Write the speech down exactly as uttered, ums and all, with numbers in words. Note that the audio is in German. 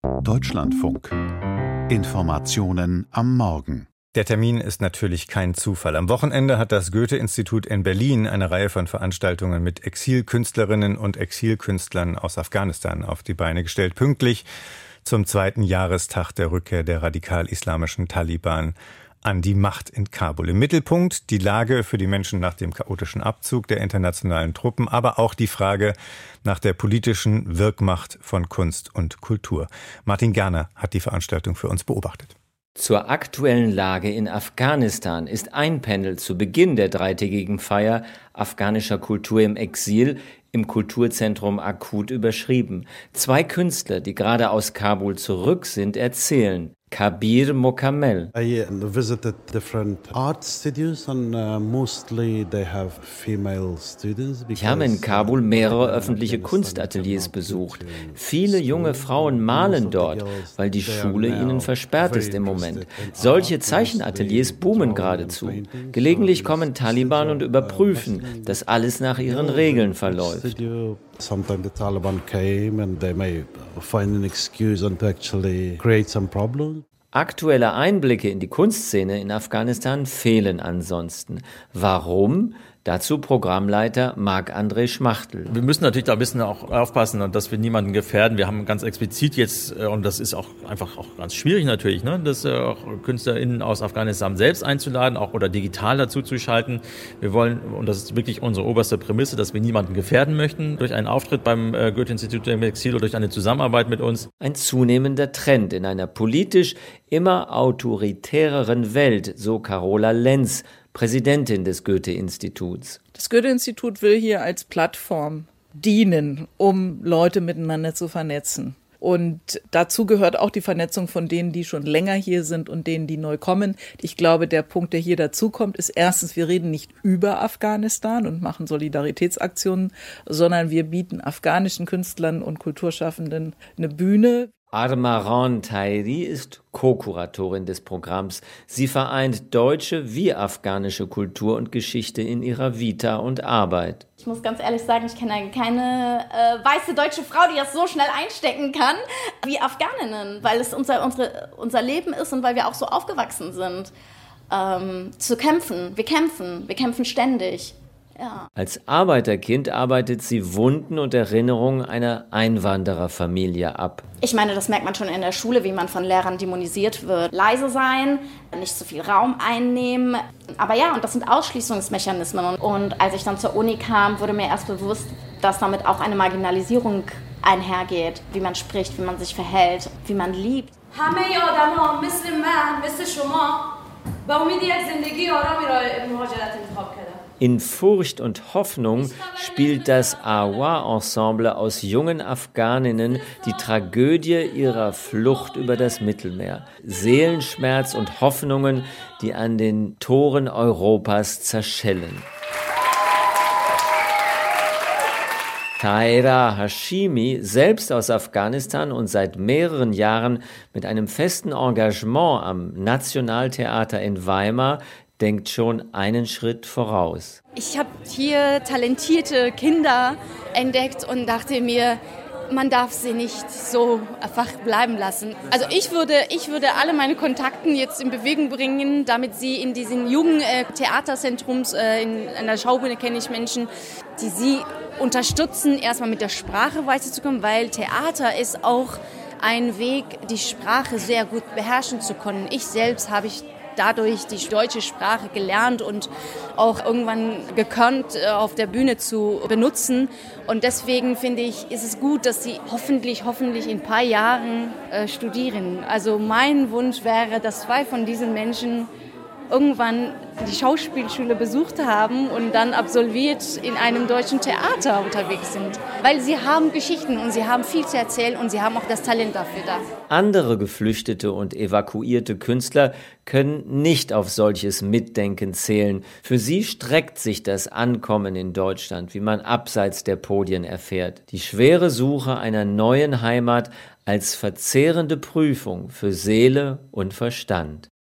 Deutschlandfunk. Informationen am Morgen. Der Termin ist natürlich kein Zufall. Am Wochenende hat das Goethe-Institut in Berlin eine Reihe von Veranstaltungen mit Exilkünstlerinnen und Exilkünstlern aus Afghanistan auf die Beine gestellt, pünktlich zum zweiten Jahrestag der Rückkehr der radikal-islamischen Taliban an die Macht in Kabul. Im Mittelpunkt die Lage für die Menschen nach dem chaotischen Abzug der internationalen Truppen, aber auch die Frage nach der politischen Wirkmacht von Kunst und Kultur. Martin Gerner hat die Veranstaltung für uns beobachtet. Zur aktuellen Lage in Afghanistan ist ein Panel zu Beginn der dreitägigen Feier afghanischer Kultur im Exil im Kulturzentrum Akut überschrieben. Zwei Künstler, die gerade aus Kabul zurück sind, erzählen. Kabir Mokamel. I visited different art studios and uh, mostly they have female students. Ich habe in Kabul mehrere öffentliche Kunstateliers besucht. Viele junge Frauen malen dort, weil die Schule ihnen versperrt ist im Moment. Solche Zeichenateliers boomen geradezu. Gelegentlich kommen Taliban und überprüfen, dass alles nach ihren Regeln verläuft. Sometimes the Taliban came and they may find an excuse and to actually create some problems. Aktuelle Einblicke in die Kunstszene in Afghanistan fehlen ansonsten. Warum? Dazu Programmleiter Marc-André Schmachtel. Wir müssen natürlich da ein bisschen auch aufpassen, dass wir niemanden gefährden. Wir haben ganz explizit jetzt, und das ist auch einfach auch ganz schwierig natürlich, ne, das auch KünstlerInnen aus Afghanistan selbst einzuladen, auch oder digital dazu zu schalten. Wir wollen, und das ist wirklich unsere oberste Prämisse, dass wir niemanden gefährden möchten durch einen Auftritt beim Goethe-Institut im Exil oder durch eine Zusammenarbeit mit uns. Ein zunehmender Trend in einer politisch immer autoritäreren Welt, so Carola Lenz, Präsidentin des Goethe-Instituts. Das Goethe-Institut will hier als Plattform dienen, um Leute miteinander zu vernetzen. Und dazu gehört auch die Vernetzung von denen, die schon länger hier sind und denen, die neu kommen. Ich glaube, der Punkt, der hier dazu kommt, ist erstens, wir reden nicht über Afghanistan und machen Solidaritätsaktionen, sondern wir bieten afghanischen Künstlern und Kulturschaffenden eine Bühne. Armaran Tahiri ist Co-Kuratorin des Programms. Sie vereint deutsche wie afghanische Kultur und Geschichte in ihrer Vita und Arbeit. Ich muss ganz ehrlich sagen, ich kenne keine äh, weiße deutsche Frau, die das so schnell einstecken kann wie Afghaninnen, weil es unser, unsere, unser Leben ist und weil wir auch so aufgewachsen sind, ähm, zu kämpfen. Wir kämpfen, wir kämpfen ständig. Ja. Als Arbeiterkind arbeitet sie Wunden und Erinnerungen einer Einwandererfamilie ab. Ich meine, das merkt man schon in der Schule, wie man von Lehrern dämonisiert wird. Leise sein, nicht so viel Raum einnehmen. Aber ja, und das sind Ausschließungsmechanismen. Und als ich dann zur Uni kam, wurde mir erst bewusst, dass damit auch eine Marginalisierung einhergeht. Wie man spricht, wie man sich verhält, wie man liebt. In Furcht und Hoffnung spielt das Awa-Ensemble aus jungen Afghaninnen die Tragödie ihrer Flucht über das Mittelmeer. Seelenschmerz und Hoffnungen, die an den Toren Europas zerschellen. Tahira Hashimi, selbst aus Afghanistan und seit mehreren Jahren mit einem festen Engagement am Nationaltheater in Weimar, denkt schon einen Schritt voraus. Ich habe hier talentierte Kinder entdeckt und dachte mir, man darf sie nicht so einfach bleiben lassen. Also ich würde, ich würde alle meine Kontakten jetzt in Bewegung bringen, damit sie in diesen Jugendtheaterzentrums, äh, in, in der Schaubühne kenne ich Menschen, die sie unterstützen, erstmal mit der Sprache weiterzukommen, weil Theater ist auch ein Weg, die Sprache sehr gut beherrschen zu können. Ich selbst habe ich dadurch die deutsche Sprache gelernt und auch irgendwann gekonnt, auf der Bühne zu benutzen. Und deswegen finde ich, ist es gut, dass sie hoffentlich, hoffentlich in ein paar Jahren äh, studieren. Also mein Wunsch wäre, dass zwei von diesen Menschen irgendwann die Schauspielschule besucht haben und dann absolviert in einem deutschen Theater unterwegs sind. Weil sie haben Geschichten und sie haben viel zu erzählen und sie haben auch das Talent dafür da. Andere geflüchtete und evakuierte Künstler können nicht auf solches Mitdenken zählen. Für sie streckt sich das Ankommen in Deutschland, wie man abseits der Podien erfährt. Die schwere Suche einer neuen Heimat als verzehrende Prüfung für Seele und Verstand.